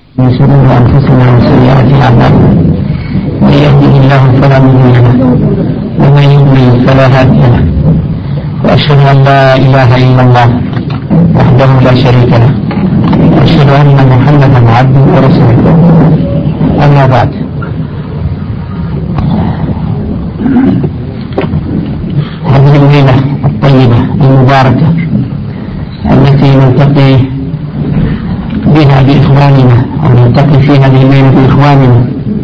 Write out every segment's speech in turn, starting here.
من شرور أنفسنا وسيئات أعمالنا من يهده الله فلا مضل له ومن يضلل فلا هادي له وأشهد أن لا إله إلا الله وحده لا شريك له وأشهد أن محمدا عبده ورسوله. أما بعد، هذه الليلة الطيبة المباركة التي نلتقي بها بإخواننا أو نلتقي في هذه الليلة بإخواننا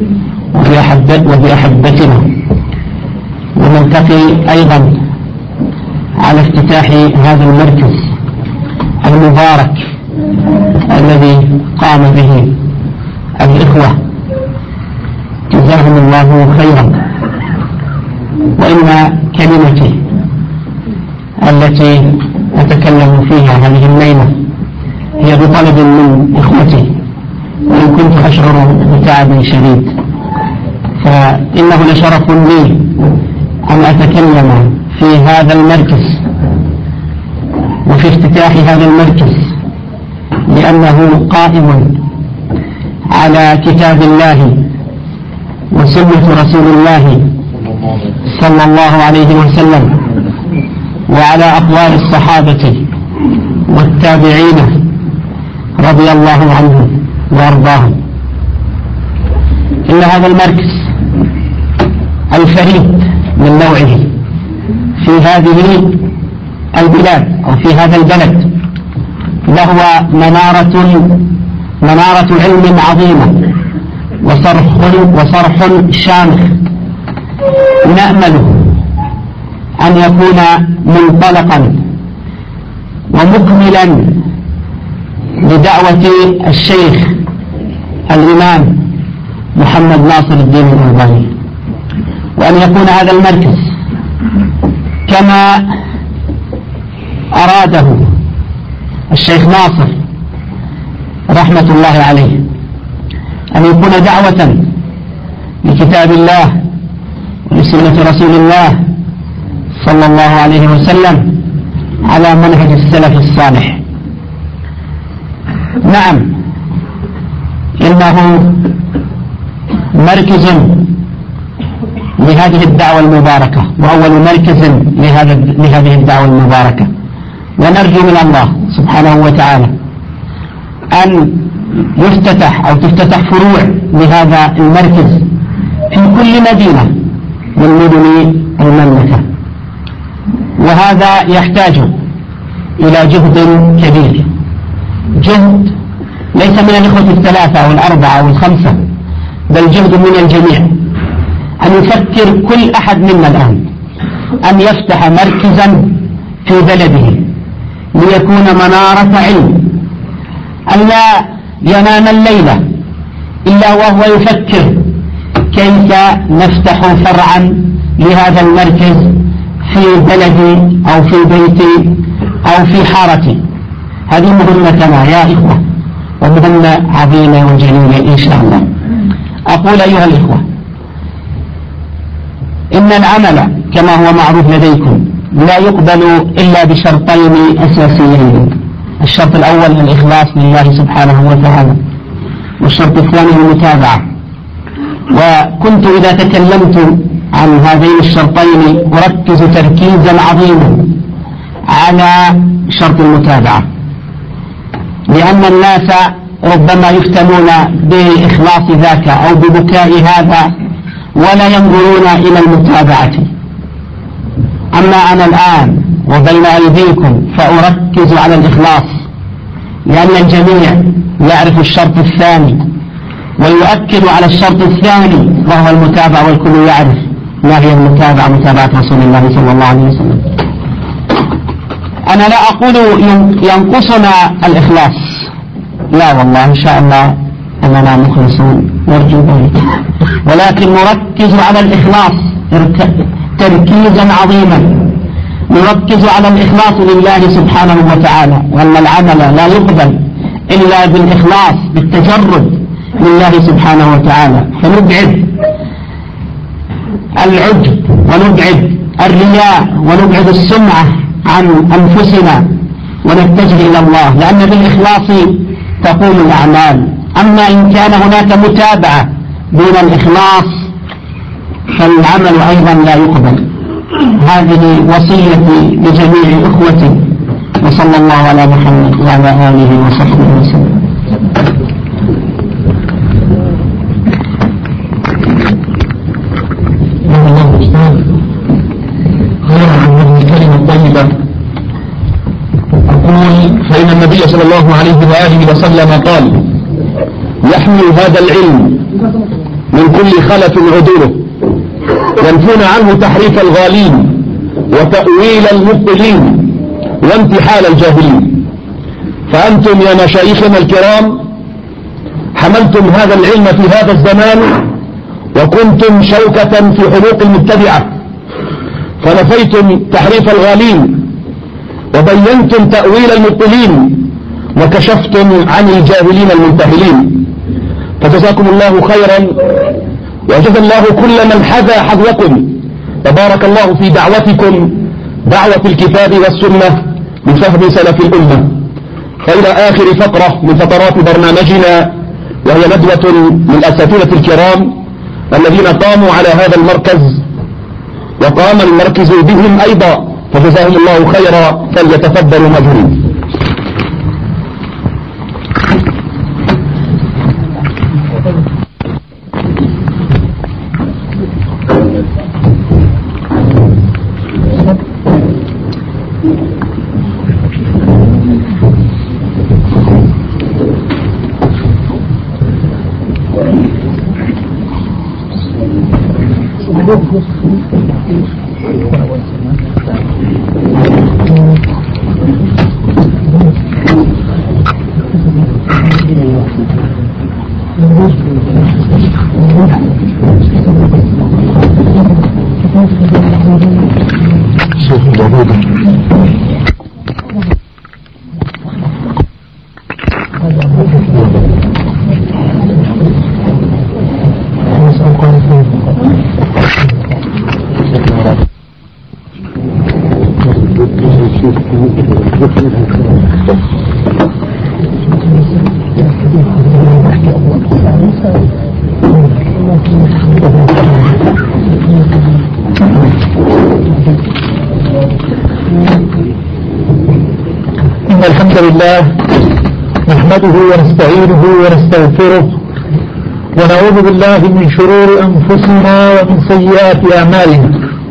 وبأحبتنا، ونلتقي أيضا على افتتاح هذا المركز المبارك الذي قام به الإخوة جزاهم الله خيرا. وإن كلمتي التي أتكلم فيها هذه الليلة هي بطلب من إخوتي، وإن كنت أشعر بتعب شديد، فإنه لشرف لي أن أتكلم في هذا المركز وفي افتتاح هذا المركز، لأنه قائم على كتاب الله وسنة رسول الله صلى الله عليه وسلم وعلى أقوال الصحابة والتابعين رضي الله عنهم وأرضاهم. إن هذا المركز الفريد من نوعه في هذه البلاد أو في هذا البلد لهو منارة علم عظيمة وصرح شامخ، نأمل أن يكون منطلقا ومكملا لدعوة الشيخ الإمام محمد ناصر الدين الألباني، وأن يكون هذا المركز كما أراده الشيخ ناصر رحمة الله عليه، أن يكون دعوة لكتاب الله ولسنة رسول الله صلى الله عليه وسلم على منهج السلف الصالح. نعم، إنه مركز لهذه الدعوة المباركة وأول مركز لهذه الدعوة المباركة، ونرجو من الله سبحانه وتعالى أن تفتتح فروع لهذا المركز في كل مدينة من مدن المملكة، وهذا يحتاج إلى جهد كبير، جهد ليس من الإخوة الثلاثة أو الأربعة أو الخمسة، بل جهد من الجميع. أن يفكر كل أحد منا الآن أن يفتح مركزا في بلده ليكون منارة علم، أن لا ينام الليلة إلا وهو يفكر كيف نفتح فرعا لهذا المركز في بلدي أو في بيتي أو في حارتي. هذه مهمتنا يا إخوة، ومهمة عظيمة وجليلة إن شاء الله. أقول أيها الإخوة، إن العمل كما هو معروف لديكم لا يقبل إلا بشرطين أساسيين. الشرط الأول الإخلاص لله سبحانه وتعالى، والشرط الثاني المتابعة. وكنت إذا تكلمت عن هذين الشرطين أركز تركيزا عظيما على شرط المتابعة، لأن الناس ربما يفتنون بإخلاص ذاك أو ببكاء هذا ولا ينظرون إلى المتابعة. أما أنا الآن وبين أيديكم فأركز على الإخلاص، لأن الجميع يعرف الشرط الثاني ويؤكد على الشرط الثاني وهو المتابعة، والكل يعرف ما هي المتابعة، متابعة رسول الله صلى الله عليه وسلم. أنا لا أقول ينقصنا الإخلاص، لا والله إن شاء الله أننا مخلصون نرجو ذلك، ولكن نركز على الإخلاص تركيزا عظيما، نركز على الإخلاص لله سبحانه وتعالى، وأن العمل لا يقبل إلا بالإخلاص بالتجرد لله سبحانه وتعالى، فنبعد العجب ونبعد الرياء ونبعد السمعة عن أنفسنا ونتجه إلى الله، لأن بالإخلاص تقوم الأعمال أما إن كان هناك متابعة دون الإخلاص فالعمل أيضا لا يقبل. هذه وصيتي لجميع إخوتي، وصلى الله على محمد وعلى آله وصحبه وسلم. أقول فإن النبي صلى الله عليه وآله وسلم قال: يحمل هذا العلم من كل خلف عدوله، ينفون عنه تحريف الغالين وتأويل المبطلين وانتحال الجاهلين. فأنتم يا مشايخنا الكرام حملتم هذا العلم في هذا الزمان، وكنتم شوكة في حلوق المبتدعة، فنفيتم تحريف الغالين وبينتم تأويل المبطلين وكشفتم عن الجاهلين المنتحلين. فجزاكم الله خيرا، وجزا الله كل من حذا حذوكم، وبارك الله في دعوتكم، دعوة الكتاب والسنة بفهم سلف الأمة. فإلى آخر فقرة من فقرات برنامجنا، وهي ندوة من الأساتذة الكرام الذين قاموا على هذا المركز وقام المركز بهم أيضا، فجزاهم الله خيرا، فليتفضلوا مجهولين. إن الحمد لله نحمده ونستعينه ونستغفره، ونعوذ بالله من شرور أنفسنا ومن سيئات أعمالنا.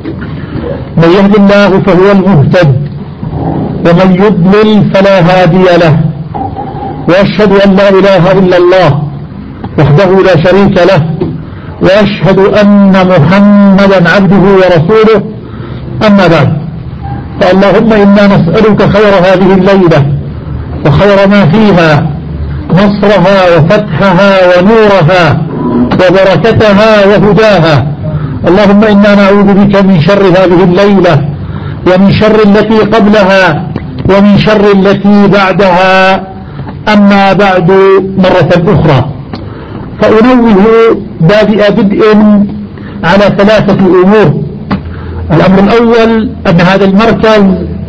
من يهد الله فهو المهتد، ومن يضلل فلا هادي له. وأشهد أن لا إله إلا الله وحده لا شريك له، وأشهد أن محمدا عبده ورسوله. أما بعد، فاللهم إنا نسألك خير هذه الليلة وخير ما فيها، نصرها وفتحها ونورها وبركتها وهداها. اللهم إنا نعوذ بك من شر هذه الليلة، ومن شر التي قبلها، ومن شر التي بعدها. أما بعد، مرة أخرى فأنوه بادئ بدء على ثلاثة أمور. الأمر الأول أن هذا المركز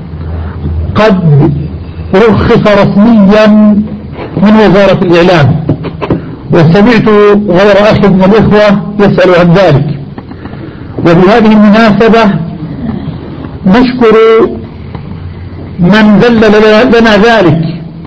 قد رخص رسميا من وزارة الإعلام، وسمعت غير أخ من الإخوة يسأل عن ذلك. وبهذه المناسبة نشكر من ذلل لنا ذلك،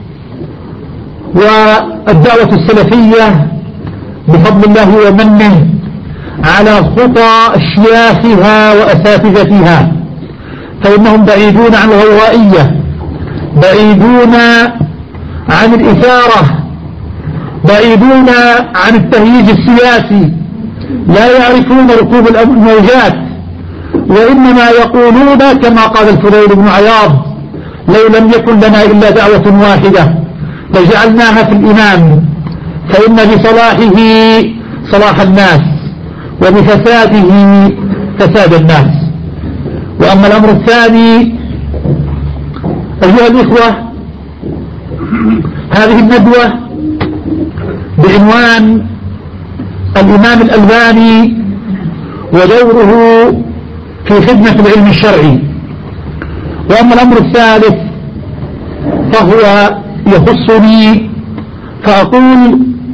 والدعوة السلفية بفضل الله ومنه على خطى أشياخها وأساتذتها، فإنهم بعيدون عن الغوائية، بعيدون عن الإثارة، بعيدون عن التهييج السياسي، لا يعرفون ركوب الموجات، وإنما يقولون كما قال الفضيل بن عياض: لو لم يكن لنا إلا دعوة واحدة لجعلناها في الإمام، فإن بصلاحه صلاح الناس، وبفساده فساد الناس. وأما الأمر الثاني أيها الإخوة، هذه الندوة بعنوان الإمام الألباني ودوره في خدمة العلم الشرعي. وأما الأمر الثالث فهو يخصني، فأقول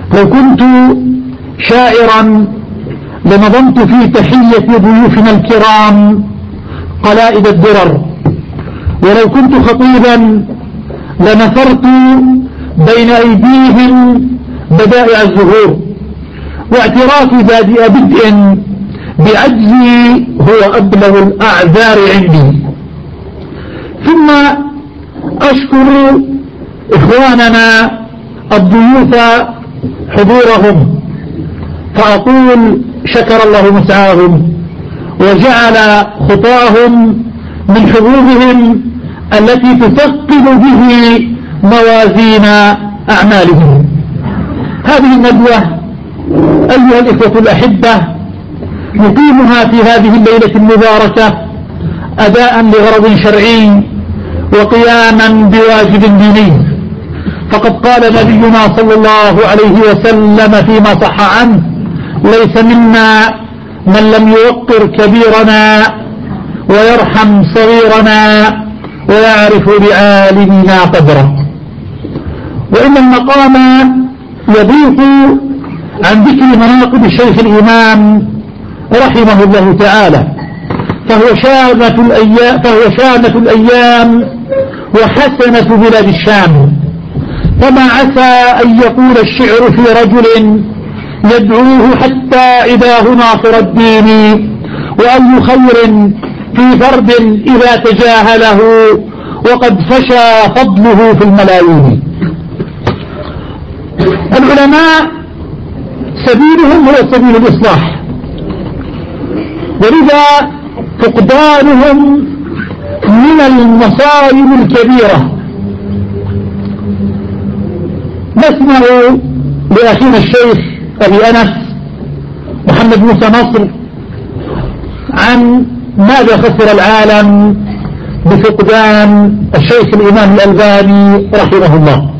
لو كنت شاعرا لنظمت في تحية ضيوفنا الكرام قلائد الدرر، ولو كنت خطيبا لنثرت بين أيديهم بدائع الزهور، واعترافي بادئ بدء بعجزي هو أبلغ الأعذار عندي. ثم أشكر إخواننا الضيوف حضورهم، فأقول شكر الله مسعاهم وجعل خطاهم من حظوظهم التي تثقل به موازين أعمالهم. هذه الندوة أيها الإخوة الأحبة نقيمها في هذه الليلة المباركة أداء لغرض شرعي وقياما بواجب ديني، فقد قال نبينا صلى الله عليه وسلم فيما صح عنه: ليس منا من لم يوقر كبيرنا ويرحم صغيرنا ويعرف بعالمنا قدره. وإن المقام يضيق عن ذكر مناقب الشيخ الإمام رحمه الله تعالى، فهو شامة الأيام وحسنة بلاد الشام، فما عسى أن يقول الشعر في رجل يدعوه حتى إذا ناصر الدين، وأي خير في فرد إذا تجاهله وقد فشى فضله في الملايين. العلماء سبيلهم هو سبيل الإصلاح، ولذا فقدانهم من المصائب الكبيرة. نسمع لأخينا الشيخ أبي أنس محمد موسى نصر عن ماذا خسر العالم بفقدان الشيخ الإمام الألباني رحمه الله.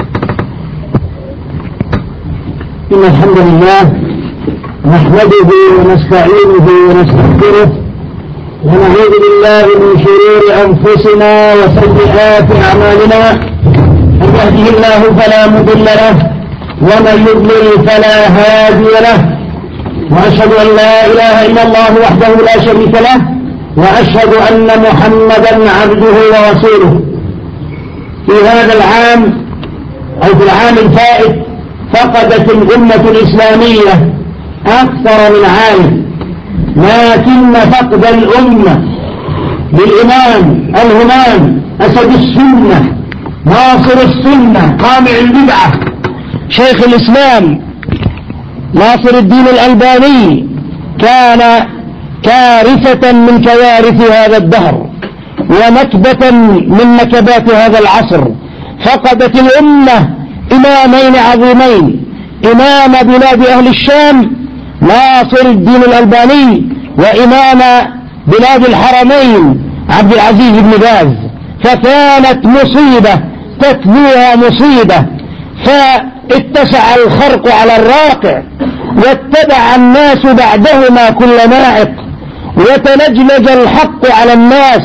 إن الحمد لله نحمده ونستعينه ونستغفره ونعوذ بالله من شرور أنفسنا وسيئات أعمالنا، من يهده الله فلا مضل له ومن يضلل فلا هادي له، وأشهد أن لا إله إلا الله وحده لا شريك له، وأشهد أن محمدا عبده ورسوله. في هذا العام أو في العام الفائت فقدت الأمة الإسلامية أكثر من عام، لكن فقد الأمة للإمام الهمام أسد السنة ناصر السنة قامع البدعة شيخ الإسلام ناصر الدين الألباني كان كارثة من كوارث هذا الدهر ونكبة من نكبات هذا العصر. فقدت الأمة إمامين عظيمين، إمام بلاد أهل الشام ناصر الدين الألباني، وإمام بلاد الحرمين عبد العزيز بن باز، فكانت مصيبة تتلوها مصيبة، فاتسع الخرق على الراقع واتبع الناس بعدهما كل ناعق، وتلجلج الحق على الناس،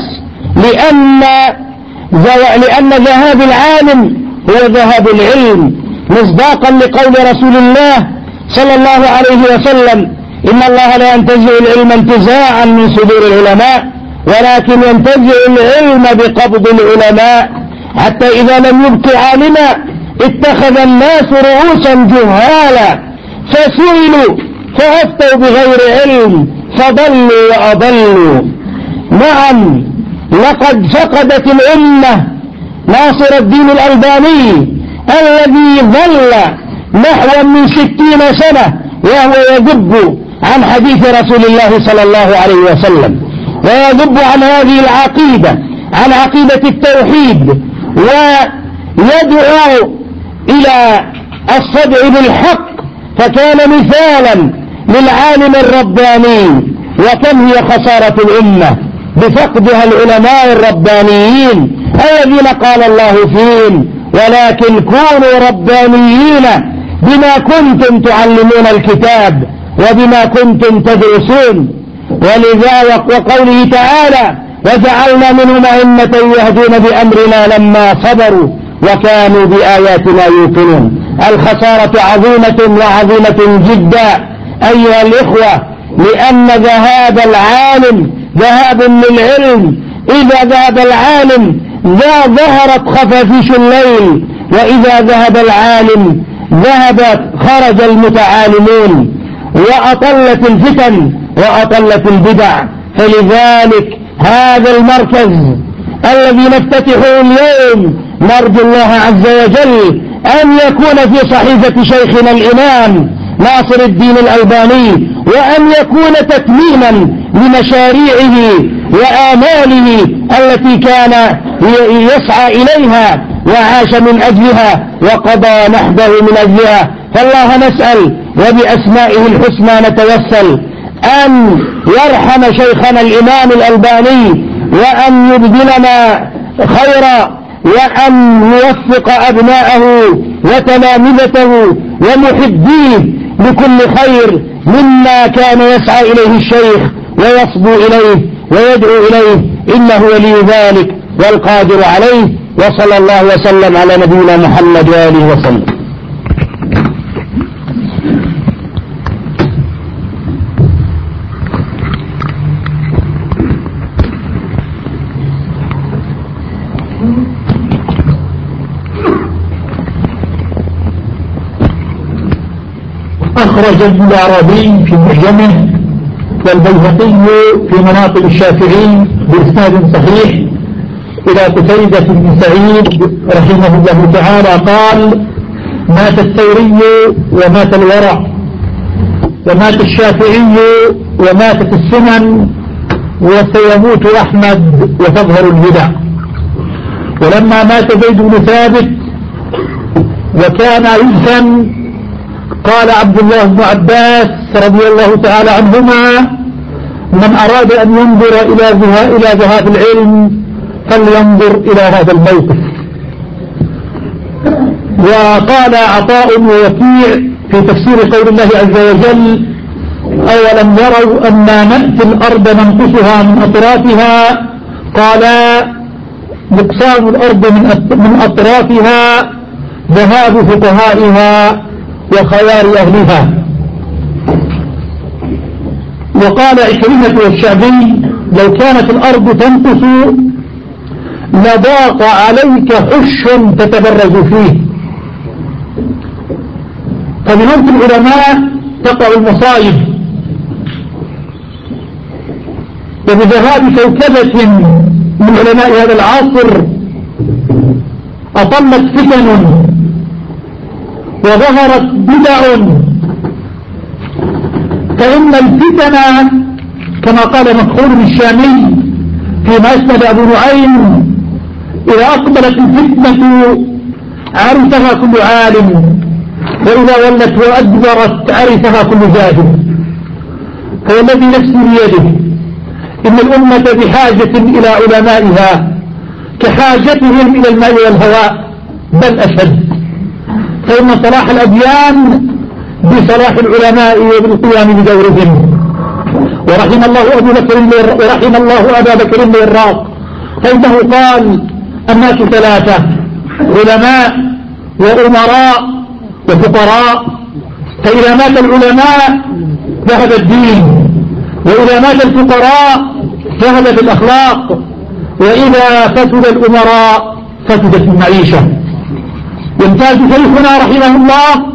لأن ذهاب العالم هو ذهاب العلم، مصداقا لقول رسول الله صلى الله عليه وسلم: إن الله لا ينتزع العلم انتزاعا من صدور العلماء، ولكن ينتزع العلم بقبض العلماء، حتى إذا لم يبق عالما اتخذ الناس رؤوسا جهالا فسئلوا فأفتوا بغير علم فضلوا وأضلوا. نعم، لقد فقدت الأمة ناصر الدين الألباني الذي ظل نحو من 60 سنة وهو يذب عن حديث رسول الله صلى الله عليه وسلم، ويذب عن هذه العقيدة، عن عقيدة التوحيد، ويدعو إلى الصدع بالحق، فكان مثالا للعالم الرباني. وكم هي خسارة الأمة بفقدها العلماء الربانيين الذين قال الله فيهم: ولكن كونوا ربانيين بما كنتم تعلمون الكتاب وبما كنتم تدرسون. ولذا وقوله تعالى: وجعلنا منهم أئمة يهدون بأمرنا لما صبروا وكانوا بآياتنا يوقنون. الخسارة عظيمة وعظيمة جدا أيها الإخوة، لأن ذهاب العالم ذهاب للعلم. إذا ذهب العالم ظهرت خفافيش الليل، وإذا ذهب العالم خرج المتعالمون، وأطلت الفتن وأطلت البدع. فلذلك هذا المركز الذي نفتتحه اليوم نرجو الله عز وجل أن يكون في صحيفة شيخنا الإمام ناصر الدين الألباني، وأن يكون تتميما لمشاريعه وآماله التي كان يسعى إليها وعاش من أجلها وقضى نحبه من أجلها. فالله نسأل وبأسمائه الحسنى نتوسل أن يرحم شيخنا الإمام الألباني، وأن يبذلنا خيرا، وأن يوفق أبناءه وتلامذته ومحبيه لكل خير مما كان يسعى إليه الشيخ ويصبو إليه ويدعو إليه، إنه ولي ذلك والقادر عليه. وصلى الله وسلم على نبينا محمد وآله وسلم. أخرج ابن العربي في معجمه والبيهقي في مناقب الشافعي بإسناد صحيح إلى قتيبة بن سعيد رحمه الله تعالى قال: مات الثوري ومات الورع، ومات الشافعي وماتت السنن، وسيموت أحمد وتظهر البدع. ولما مات زيد بن ثابت وكان يدفن قال عبد الله بن عباس رضي الله تعالى عنهما: من أراد أن ينظر إلى ذهاب العلم فلينظر إلى هذا الموقف. وقال عطاء ووكيع في تفسير قول الله عز وجل: أولم يروا أنا نأتي الأرض ننقصها من أطرافها، قال: نقصان الأرض من أطرافها ذهاب فقهائها وخيار أهلها. وقال عكرمة والشعبي: لو كانت الأرض تنقص لضاق عليك حش تتبرز فيه. فبموت العلماء تقع المصائب، وبذهاب كوكبة من علماء هذا العصر أطلت فتن وظهرت بدع. فإن الفتن كما قال مكحول الشامي فيما أسند أبو نعيم: إذا أقبلت الفتنة عرفها كل عالم، وإذا ولت وأدبرت عرفها كل جاهل. فوالذي نفسي بيده إن الأمة بحاجة إلى علمائها كحاجتهم إلى الماء والهواء، بل أشد. فإن صلاح الأديان بصلاح العلماء وبالقيام بدورهم. ورحم الله أبا بكر الوراق، فإنه قال: الناس ثلاثة: علماء وأمراء وفقراء. فإذا مات العلماء ذهب الدين، وإذا مات الفقراء ذهبت الأخلاق، وإذا فسد الأمراء فسدت المعيشة. يمتاز شيخنا رحمه الله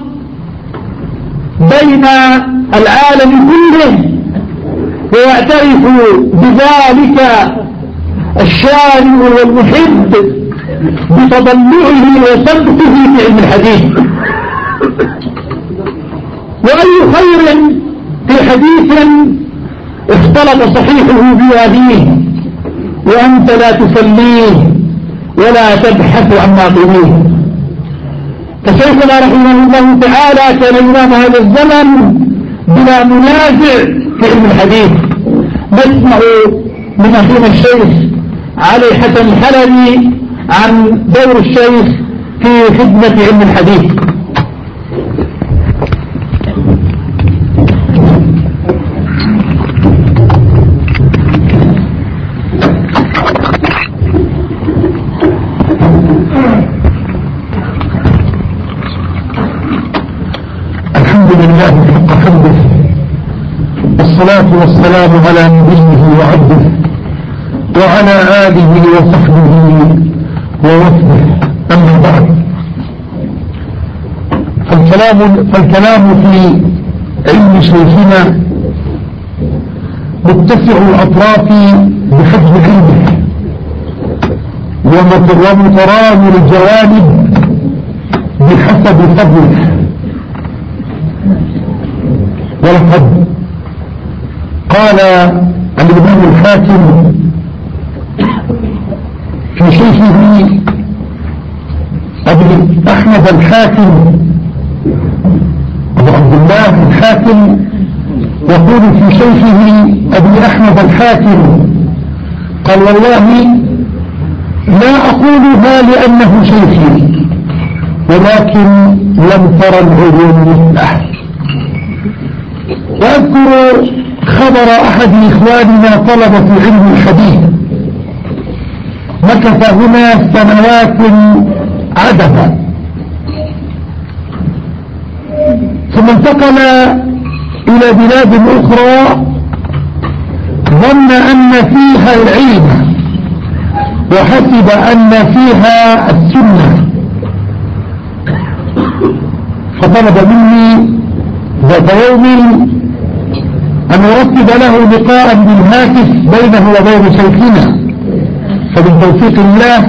بين العالم كله، ويعترف بذلك الشارع والمحب بتضلعه وسبقه في علم الحديث. وأي خير في حديث اختلط صحيحه بهذه وأنت لا تسليه ولا تبحث عن ناقضيه. فشيخنا رحمه الله تعالى كان إمام هذا الزمن بلا منازع في علم الحديث. نسمع من أخينا الشيخ علي حسن الحلبي عن دور الشيخ في خدمة علم الحديث. الحمد لله حق حمده، والصلاة والسلام على نبيه وعبده وعلى آله وصحبه ووفده، أما بعد. فالكلام في علم شيخنا متسع الأطراف بحجم علمه ومترام الجوانب بحسب فضله. ولقد قال الإمام الحاكم في شيخه أبي أحمد الحاكم، أبو عبد الله الحاكم يقول في شيخه أبي أحمد الحاكم قال: والله لا أقولها لأنه شيخي، ولكن لم تر العلوم مثله. وأذكر خبر أحد إخواننا طلبة علم الحديث مكث هنا سنوات عددا، ثم انتقل إلى بلاد أخرى ظن أن فيها العلم وحسب أن فيها السنة، فطلب مني ذات يوم أن أرتب له لقاء بالهاتف بينه وبين شيخنا. فمن توفيق الله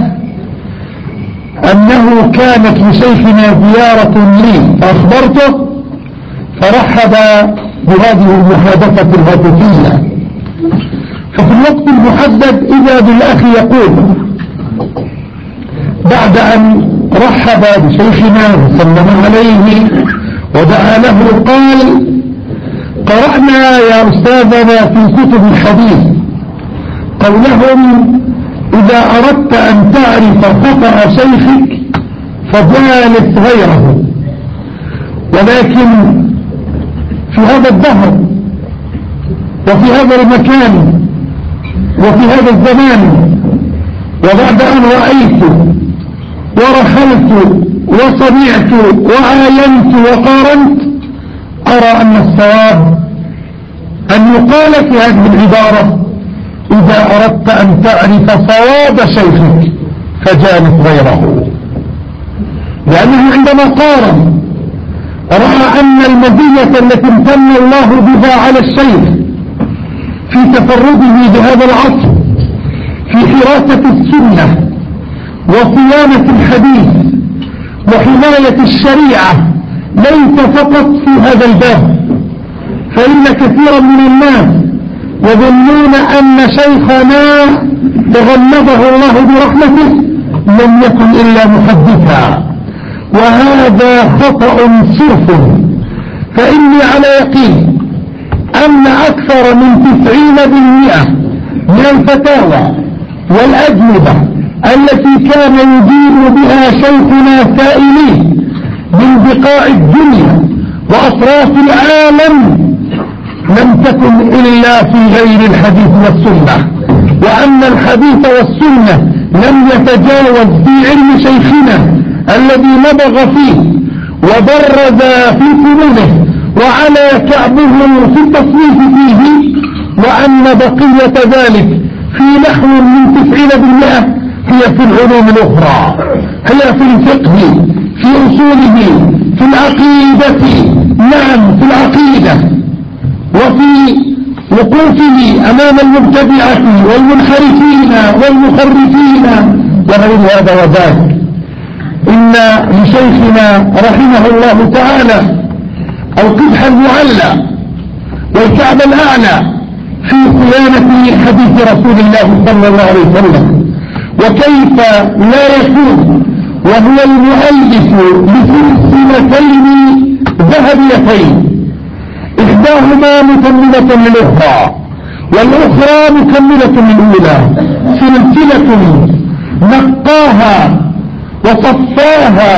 أنه كانت لشيخنا زيارة لي فأخبرته، فرحب بهذه المحادثة الهاتفية. ففي الوقت المحدد إذا بالأخ يقول بعد أن رحب بشيخنا وسلم عليه ودعا له قال: قرأنا يا أستاذنا في كتب الحديث قولهم: إذا أردت أن تعرف خطأ شيخك فجالس غيره. ولكن في هذا الدهر وفي هذا المكان وفي هذا الزمان، وبعد أن رأيت ورحلت وسمعت وعاينت وقارنت، أرى أن الصواب أن يقال في هذه العبارة: إذا أردت أن تعرف صواب شيخك فجالس غيره. لأنه عندما قارن رأى أن المزية التي امتن الله بها على الشيخ في تفرده بهذا العصر في حراسة السنة وصيانة الحديث وحماية الشريعة ليس فقط في هذا الباب، فإن كثيرا من الناس يظنون أن شيخنا تغمده الله برحمته لم يكن إلا محدثا، وهذا خطأ صرف. فإني على يقين أن أكثر من 90% من الفتاوى والأجوبة التي كان يجيب بها شيخنا سائلين من بقاع الدنيا وأطراف العالم لم تكن إلا في غير الحديث والسنة، وأن الحديث والسنة لم يتجاوز في علم شيخنا الذي نبغ فيه وبرز في فنونه وعلى كعبه في التصنيف فيه، وأن بقية ذلك في نحو من 90% هي في العلوم الأخرى، هي في الفقه، في أصوله، في العقيدة، نعم في العقيدة، وفي وقوفه أمام المبتدعة والمنحرفين والمخرفين وغير هذا وذاك. إن لشيخنا رحمه الله تعالى القدح المعلى والكعب الأعلى في صيانة حديث رسول الله صلى الله عليه وسلم، وكيف لا يكون وهو المؤلف لسلسلتين ذهبيتين إحداهما مكملة للأخرى والأخرى مكملة للأولى، سلسلة نقاها وصفاها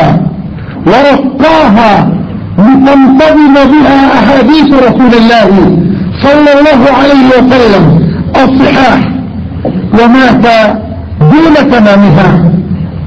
ورقاها لتنتظم بها أحاديث رسول الله صلى الله عليه وسلم الصحاح، ومات دون تمامها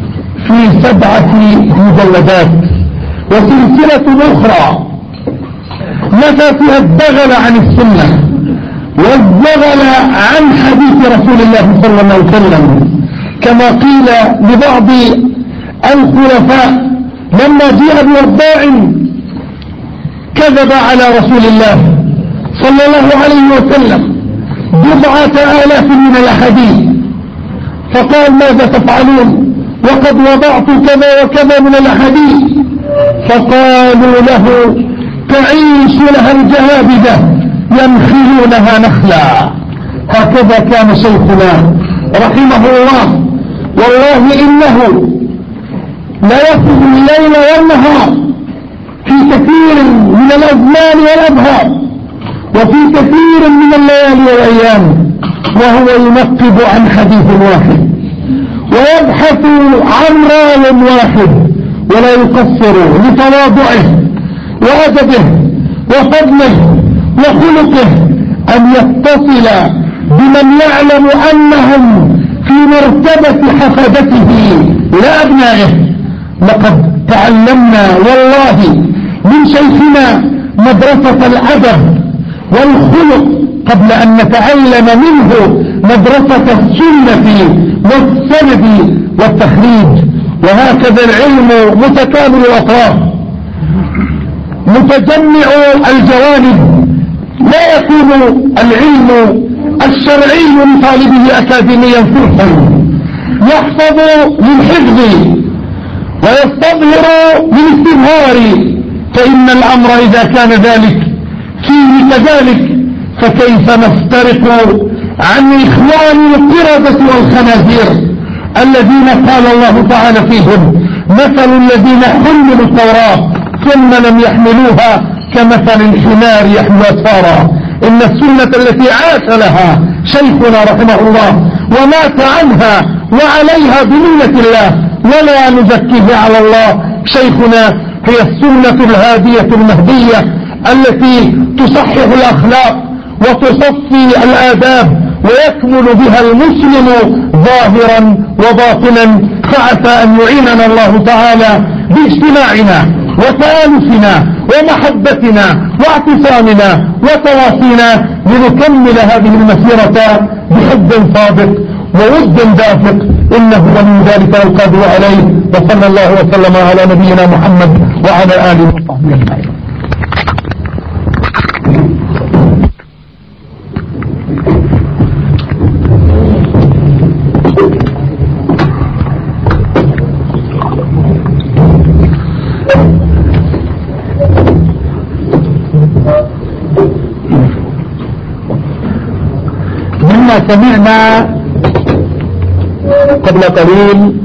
في 7 مجلدات. وسلسلة أخرى نفى فيها الدغل عن السنة والدغل عن حديث رسول الله صلى الله عليه وسلم، كما قيل لبعض الخلفاء لما جاء بوضاع كذب على رسول الله صلى الله عليه وسلم 7,000 من الأحاديث، فقال ماذا تفعلون وقد وضعت كذا وكذا من الأحاديث؟ فقالوا له تعيش لها الجهابذة ينخلونها نخلا. هكذا كان شيخنا رحمه الله، والله إنه لا يفضل الليل والنهار في كثير من الأزمان والأبهار وفي كثير من الليالي والأيام وهو ينقب عن حديث واحد ويبحث عن راو واحد، ولا يقصر لتواضعه وأدبه وفضله وخلقه أن يتصل بمن يعلم أنهم في مرتبة حفدته لا أبنائه. لقد تعلمنا والله من شيخنا مدرسة الأدب والخلق قبل أن نتعلم منه مدرسة السنة والسند والتخريج. وهكذا العلم متكامل الأطراف متجمع الجوانب، لا يكون العلم الشرعي لطالبه أكاديميا فرحا يحفظ للحفظ ويستظهر للاستظهار، فإن الأمر إذا كان ذلك فيه كذلك فكيف نفترق عن إخوان القردة والخنازير الذين قال الله تعالى فيهم مثل الذين حملوا التوراة ثم لم يحملوها كمثل الحمار يحمل أسفارا. إن السنة التي عاش لها شيخنا رحمه الله ومات عنها وعليها بمنة الله ولا نزكيه على الله، شيخنا هي السنة الهادية المهدية التي تصحح الأخلاق وتصفي الآداب ويكمل بها المسلم ظاهرا وباطنا. فعسى أن يعيننا الله تعالى باجتماعنا وتآلفنا ومحبتنا واعتصامنا وتواصينا لنكمل هذه المسيرة بحب صادق وود دافق، إنه ولي ذلك والقادر عليه. وصلى الله وسلم على نبينا محمد وعلى آله وصحبه أجمعين. مما سمعنا قبل قليل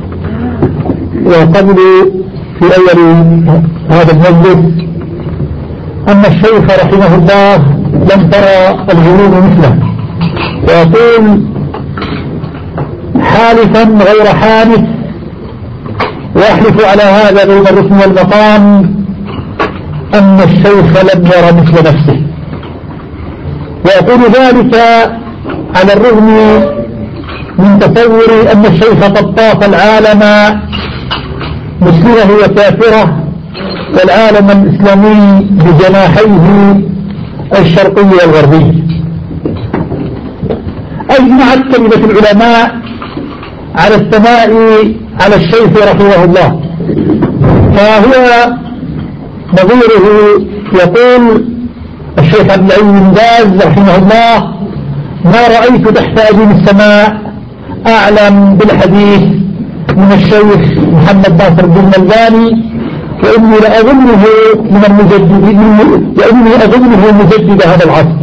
وقبل في أول هذا المجلس أن الشيخ رحمه الله لم ترى الجنود مثله، ويقول حالفا غير حالف ويحلف على هذا بين الركن والمقام أن الشيخ لم يرى مثل نفسه، ويقول ذلك على الرغم من تصور أن الشيخ قد طاف العالم مسلمه وكافره والعالم الإسلامي بجناحيه الشرقي والغربي. أجمعت كلمة العلماء على الثناء على الشيخ رحمه الله، فهو نظيره يقول الشيخ عبد العزيز بن باز رحمه الله: ما رأيت تحت أديم السماء أعلم بالحديث من الشيخ محمد ناصر بن الألباني، وإني لأظنه من المجددين، وإني أظنه مجدد هذا العصر.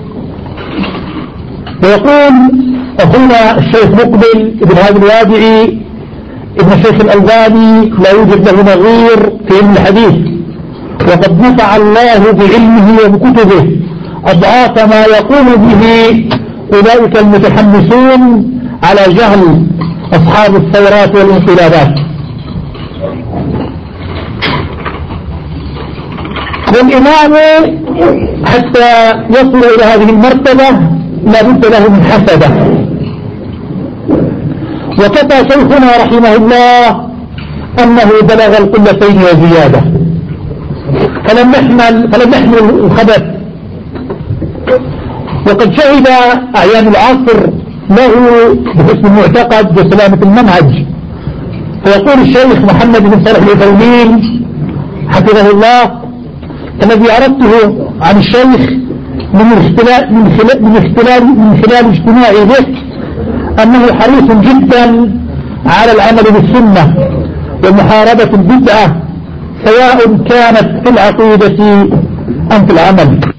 ويقول أخونا الشيخ مقبل ابن هادي الوادعي ابن الشيخ الألباني لا يوجد له نظير في علم الحديث، وقد نفع الله بعلمه وبكتبه أضعاف ما يقوم به أولئك المتحمسون على جهل أصحاب الثورات والانقلابات. والإمام حتى يصل إلى هذه المرتبة لا بد له من حسدة، وكفى شيخنا رحمه الله أنه بلغ القلتين وزيادة، فلم يحمل الخبث. وقد شهد أعيان العصر له بحسن المعتقد وسلامة المنهج. ويقول الشيخ محمد بن صالح العثيمين حفظه الله الذي عرفته عن الشيخ من خلال اجتماعي به أنه حريص جدا على العمل بالسنة ومحاربة البدعة سواء كانت في العقيدة أم في العمل.